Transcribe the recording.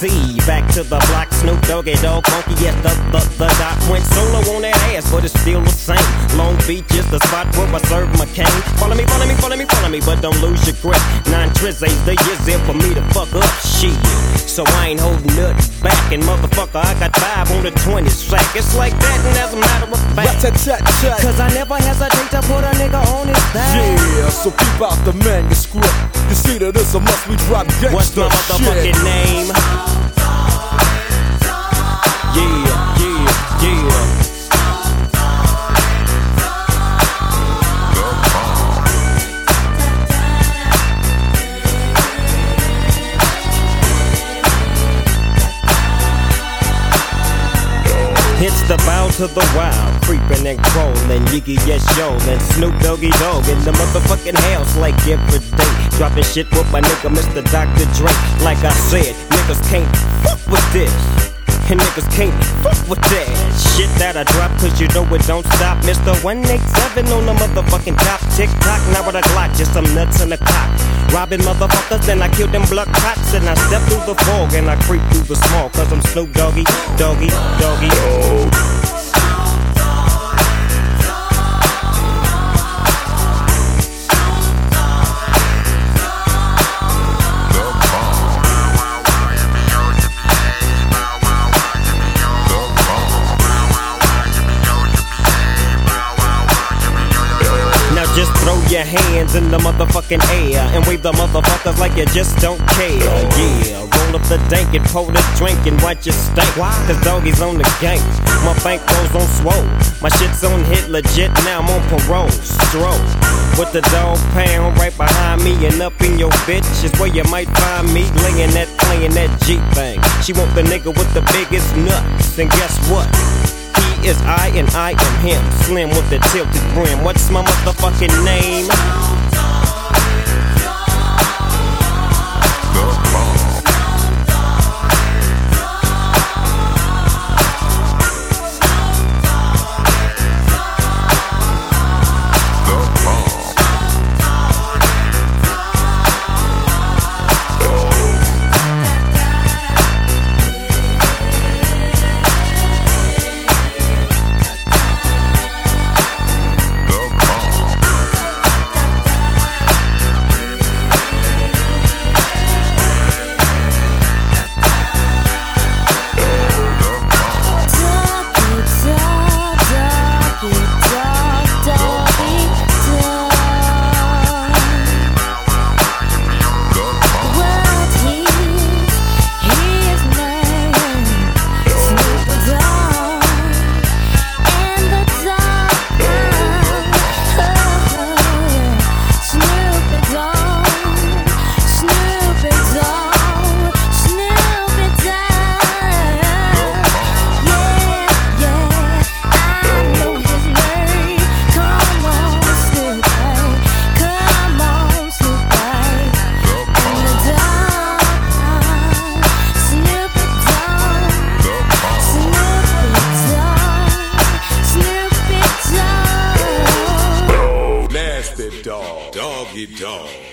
MC. Back to the block, Snoop Doggy Dogg, funky. Yes, the doc went solo on that ass, but it's still the same. Long Beach is the spot where I serve my cane. Follow me, but don't lose your grip. 9 trizzies, the years there for me to fuck up shit. So I ain't holding nothing back, and motherfucker, I got 5 on the 20 sack. It's like that, and as a matter of fact, cause I never hesitate to put a nigga on his back. Yeah, so keep out the manuscript. You see that it's a must we drop gangsta. What's my motherfucking name? Yeah. It's the bow to the wild, creeping and crawling, Yiggy yes yo, and Snoop Doggy Dogg in the motherfucking house like every day. Dropping shit with my nigga Mr. Dr. Dre. Like I said, niggas can't fuck with this, and niggas can't fuck with that shit that I drop, cause you know it don't stop. Mr. 187 on the motherfucking top. Tick tock, now with a Glock, just some nuts in the cock. Robbing motherfuckers, then I kill them blood cops. And I step through the fog and I creep through the small, cause I'm Snoop Doggy, Doggy. Just throw your hands in the motherfucking air and wave the motherfuckers like you just don't care. Yeah, roll up the dank and pour the drink and watch it stink. Cause doggies on the gang, my bankrolls on swole. My shit's on hit legit, now I'm on parole. Stroll with the dog pound right behind me, and up in your bitch is where you might find me laying that, playing that G thing. She want the nigga with the biggest nuts, and guess what? He is I and I am him. Slim with the tilted brim. What's my motherfucking name? Doggy dog.